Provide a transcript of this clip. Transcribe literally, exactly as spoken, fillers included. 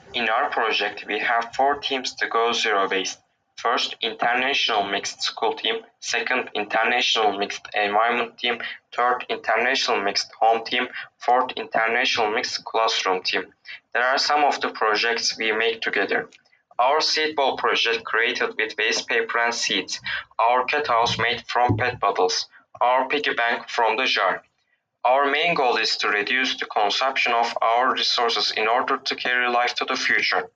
In our project, we have four teams to go zero-based. First, International Mixed School Team. Second, International Mixed Environment Team. Third, International Mixed Home Team. Fourth, International Mixed Classroom Team. There are some of the projects we make together. Our seed ball project created with waste paper and seeds. Our cat house made from pet bottles. Our piggy bank from the jar. Our main goal is to reduce the consumption of our resources in order to carry life to the future.